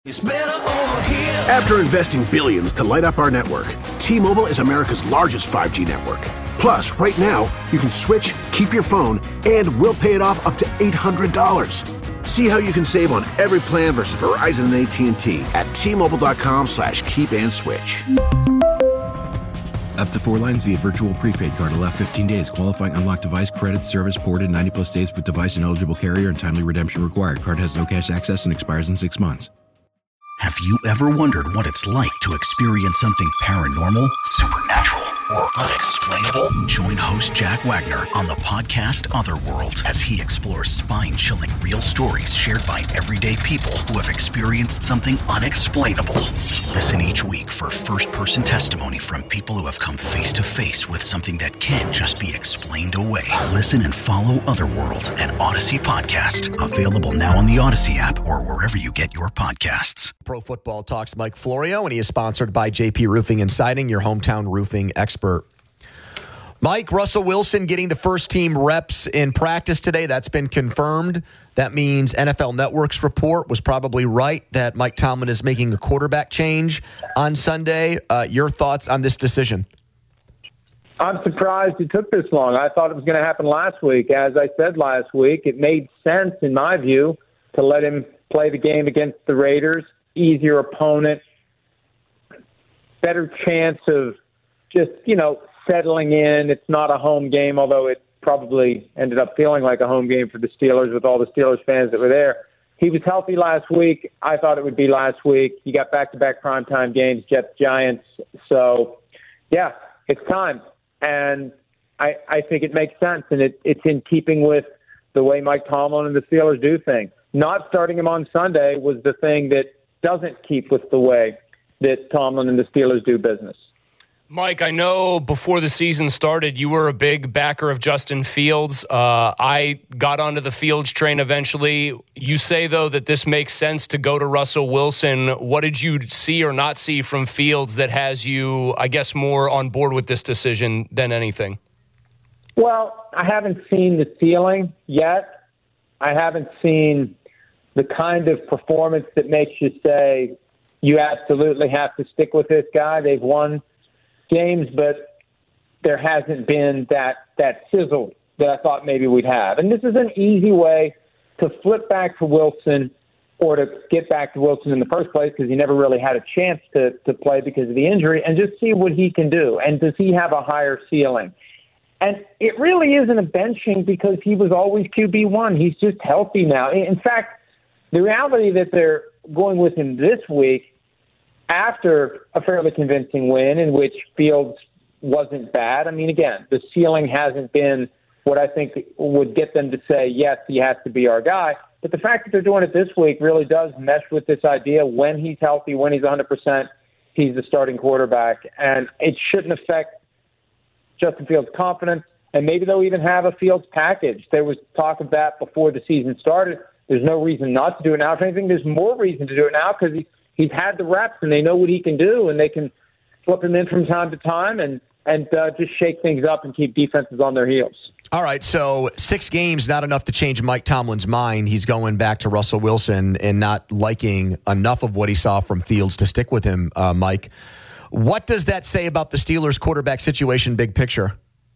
After investing billions to light up our network, T-Mobile is America's largest 5G network. Plus, right now, you can switch, keep your phone, and we'll pay it off up to $800. See how you can save on every plan versus Verizon and AT&T at T-Mobile.com/keep-and-switch. Up to 4 lines via virtual prepaid card. Allow 15 days. Qualifying unlocked device credit service ported 90-plus days with device and eligible carrier and timely redemption required. Card has no cash access and expires in 6 months. Have you ever wondered what it's like to experience something paranormal, supernatural, or unexplainable? Join host Jack Wagner on the podcast Otherworld as he explores spine-chilling real stories shared by everyday people who have experienced something unexplainable. Listen each week for first-person testimony from people who have come face-to-face with something that can't just be explained away. Listen and follow Otherworld, an Odyssey podcast. Available now on the Odyssey app or wherever you get your podcasts. Pro Football Talks Mike Florio, and he is sponsored by JP Roofing and Siding, your hometown roofing expert. Mike, Russell Wilson getting the first team reps in practice today. That's been confirmed. That means NFL Network's report was probably right that Mike Tomlin is making a quarterback change on Sunday. Your thoughts on this decision? I'm surprised it took this long. I thought it was going to happen last week. As I said last week, it made sense, in my view, to let him play the game against the Raiders. Easier opponent, better chance of just, settling in. It's not a home game, although it probably ended up feeling like a home game for the Steelers with all the Steelers fans that were there. He was healthy last week. I thought it would be last week. You got back-to-back primetime games, Jets, Giants. So, yeah, it's time. And I think it makes sense, and it's in keeping with the way Mike Tomlin and the Steelers do things. Not starting him on Sunday was the thing that doesn't keep with the way that Tomlin and the Steelers do business. Mike, I know before the season started, you were a big backer of Justin Fields. I got onto the Fields train eventually. You say, though, that this makes sense to go to Russell Wilson. What did you see or not see from Fields that has you, I guess, more on board with this decision than anything? Well, I haven't seen the ceiling yet. I haven't seen the kind of performance that makes you say you absolutely have to stick with this guy. They've won games, but there hasn't been that sizzle that I thought maybe we'd have. And this is an easy way to flip back to Wilson, or to get back to Wilson in the first place, because he never really had a chance to play because of the injury, and just see what he can do. And does he have a higher ceiling? And it really isn't a benching, because he was always QB1. He's just healthy now. In fact, the reality that they're going with him this week, after a fairly convincing win in which Fields wasn't bad. I mean, again, the ceiling hasn't been what I think would get them to say, yes, he has to be our guy. But the fact that they're doing it this week really does mesh with this idea. When he's healthy, when he's 100%, he's the starting quarterback. And it shouldn't affect Justin Fields' confidence. And maybe they'll even have a Fields package. There was talk of that before the season started. There's no reason not to do it now. If anything, there's more reason to do it now, because he's had the reps and they know what he can do, and they can flip him in from time to time and just shake things up and keep defenses on their heels. All right, so 6 games, not enough to change Mike Tomlin's mind. He's going back to Russell Wilson and not liking enough of what he saw from Fields to stick with him, Mike. What does that say about the Steelers' quarterback situation, big picture?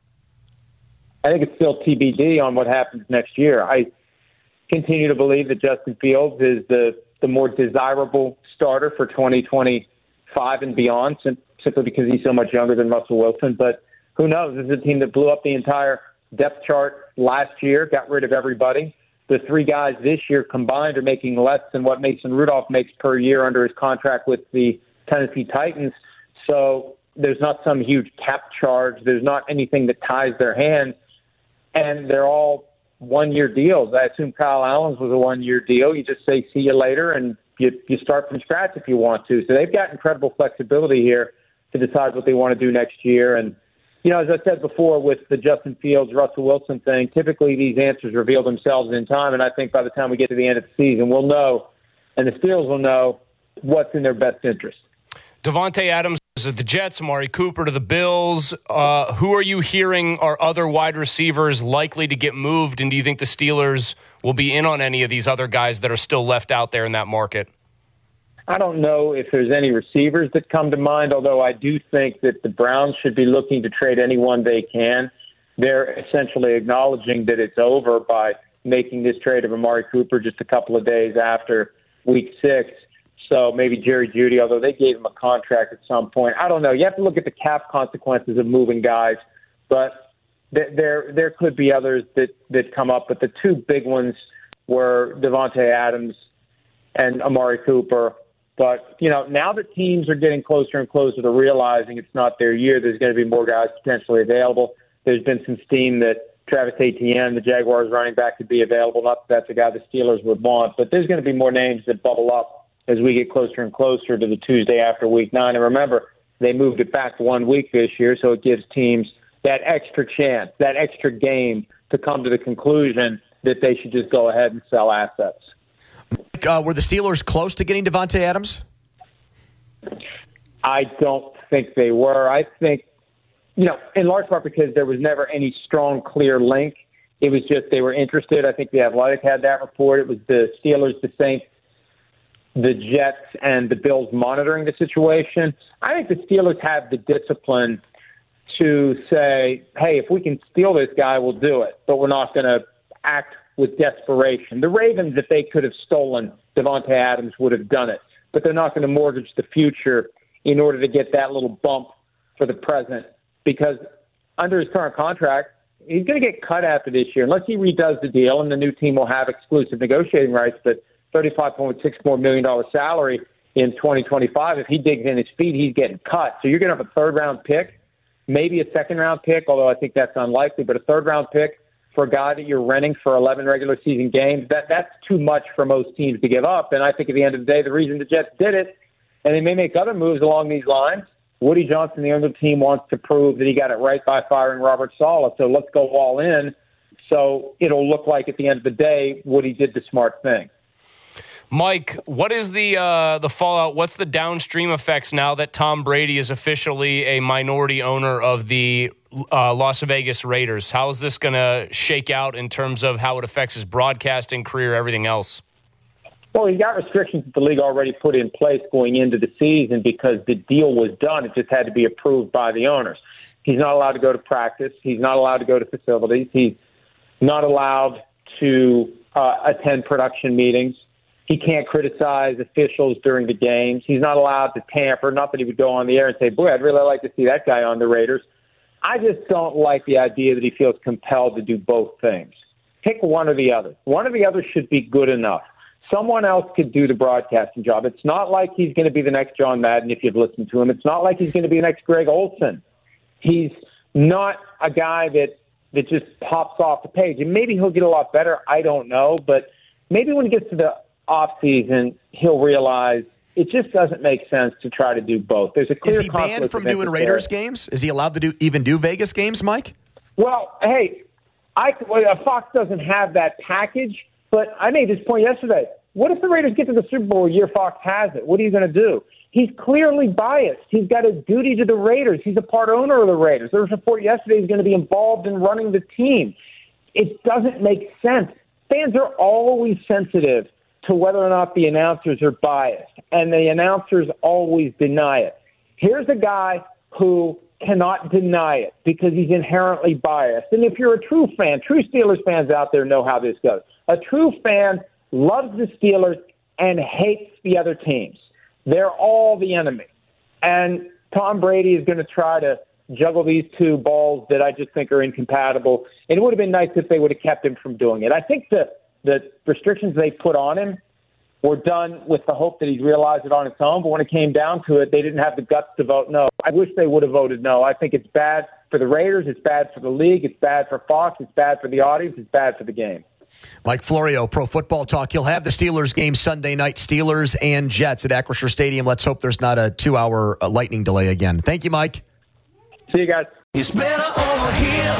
I think it's still TBD on what happens next year. I continue to believe that Justin Fields is the more desirable starter for 2025 and beyond, simply because he's so much younger than Russell Wilson. But who knows? This is a team that blew up the entire depth chart last year, got rid of everybody. The 3 guys this year combined are making less than what Mason Rudolph makes per year under his contract with the Tennessee Titans. So there's not some huge cap charge. There's not anything that ties their hands. And they're all one-year deals. I assume Kyle Allen's was a one-year deal. You just say, see you later, and you start from scratch if you want to. So they've got incredible flexibility here to decide what they want to do next year. And, as I said before with the Justin Fields, Russell Wilson thing, typically these answers reveal themselves in time. And I think by the time we get to the end of the season, we'll know, and the Steelers will know, what's in their best interest. Davante Adams to the Jets, Amari Cooper to the Bills. Who are you hearing are other wide receivers likely to get moved? And do you think the Steelers will be in on any of these other guys that are still left out there in that market? I don't know if there's any receivers that come to mind, although I do think that the Browns should be looking to trade anyone they can. They're essentially acknowledging that it's over by making this trade of Amari Cooper just a couple of days after Week 6. So maybe Jerry Jeudy, although they gave him a contract at some point. I don't know. You have to look at the cap consequences of moving guys, but there could be others that come up. But the two big ones were Davante Adams and Amari Cooper. But, now that teams are getting closer and closer to realizing it's not their year, there's going to be more guys potentially available. There's been some steam that Travis Etienne, the Jaguars running back, could be available. Not that that's a guy the Steelers would want, but there's going to be more names that bubble up as we get closer and closer to the Tuesday after Week 9. And remember, they moved it back 1 week this year, so it gives teams that extra chance, that extra game to come to the conclusion that they should just go ahead and sell assets. Were the Steelers close to getting Davante Adams? I don't think they were. I think, in large part because there was never any strong, clear link. It was just they were interested. I think The Athletic had that report. It was the Steelers, the Saints, the Jets, and the Bills monitoring the situation. I think the Steelers have the discipline to say, hey, if we can steal this guy, we'll do it. But we're not going to act with desperation. The Ravens, if they could have stolen Davante Adams, would have done it. But they're not going to mortgage the future in order to get that little bump for the present. Because under his current contract, he's going to get cut after this year. Unless he redoes the deal and the new team will have exclusive negotiating rights, but $35.6 million salary in 2025. If he digs in his feet, he's getting cut. So you're going to have a third-round pick, maybe a second-round pick, although I think that's unlikely, but a third-round pick for a guy that you're renting for 11 regular season games. That's too much for most teams to give up. And I think at the end of the day, the reason the Jets did it, and they may make other moves along these lines, Woody Johnson, the owner team, wants to prove that he got it right by firing Robert Saleh. So let's go all in. So it'll look like at the end of the day, Woody did the smart thing. Mike, what is the fallout? What's the downstream effects now that Tom Brady is officially a minority owner of the Las Vegas Raiders? How is this going to shake out in terms of how it affects his broadcasting career, everything else? Well, he's got restrictions that the league already put in place going into the season because the deal was done. It just had to be approved by the owners. He's not allowed to go to practice. He's not allowed to go to facilities. He's not allowed to attend production meetings. He can't criticize officials during the games. He's not allowed to tamper. Not that he would go on the air and say, boy, I'd really like to see that guy on the Raiders. I just don't like the idea that he feels compelled to do both things. Pick one or the other. One or the other should be good enough. Someone else could do the broadcasting job. It's not like he's going to be the next John Madden if you've listened to him. It's not like he's going to be the next Greg Olsen. He's not a guy that just pops off the page. And maybe he'll get a lot better. I don't know. But maybe when he gets to the offseason, he'll realize it just doesn't make sense to try to do both. There's a clear Is he banned from doing Raiders games? Is he allowed to even do Vegas games, Mike? Well, hey, Fox doesn't have that package, but I made this point yesterday. What if the Raiders get to the Super Bowl a year Fox has it? What are you going to do? He's clearly biased. He's got a duty to the Raiders. He's a part owner of the Raiders. There was a report yesterday he's going to be involved in running the team. It doesn't make sense. Fans are always sensitive to whether or not the announcers are biased, and the announcers always deny it. Here's a guy who cannot deny it because he's inherently biased. And if you're a true fan, true Steelers fans out there know how this goes. A true fan loves the Steelers and hates the other teams. They're all the enemy. And Tom Brady is going to try to juggle these two balls that I just think are incompatible. And it would have been nice if they would have kept him from doing it. I think the restrictions they put on him were done with the hope that he'd realize it on its own. But when it came down to it, they didn't have the guts to vote no. I wish they would have voted no. I think it's bad for the Raiders. It's bad for the league. It's bad for Fox. It's bad for the audience. It's bad for the game. Mike Florio, Pro Football Talk. He'll have the Steelers game Sunday night, Steelers and Jets at Acrisure Stadium. Let's hope there's not a 2-hour lightning delay again. Thank you, Mike. See you guys. It's better over here.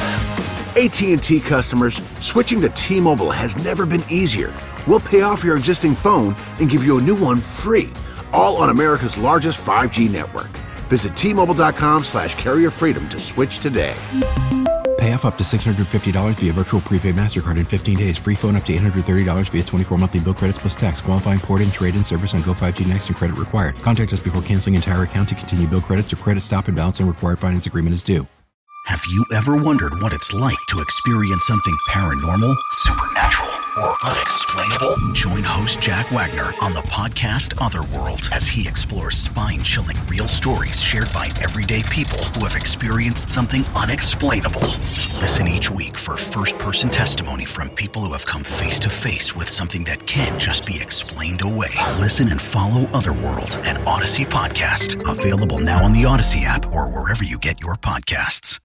AT&T customers, switching to T-Mobile has never been easier. We'll pay off your existing phone and give you a new one free, all on America's largest 5G network. Visit T-Mobile.com/carrier freedom to switch today. Pay off up to $650 via virtual prepaid MasterCard in 15 days. Free phone up to $830 via 24 monthly bill credits plus tax. Qualifying port-in, trade-in service on Go 5G Next and credit required. Contact us before canceling entire account to continue bill credits or credit stop and balance on required finance agreement is due. Have you ever wondered what it's like to experience something paranormal, supernatural, or unexplainable? Join host Jack Wagner on the podcast Otherworld as he explores spine-chilling real stories shared by everyday people who have experienced something unexplainable. Listen each week for first-person testimony from people who have come face-to-face with something that can't just be explained away. Listen and follow Otherworld, an Odyssey podcast. Available now on the Odyssey app or wherever you get your podcasts.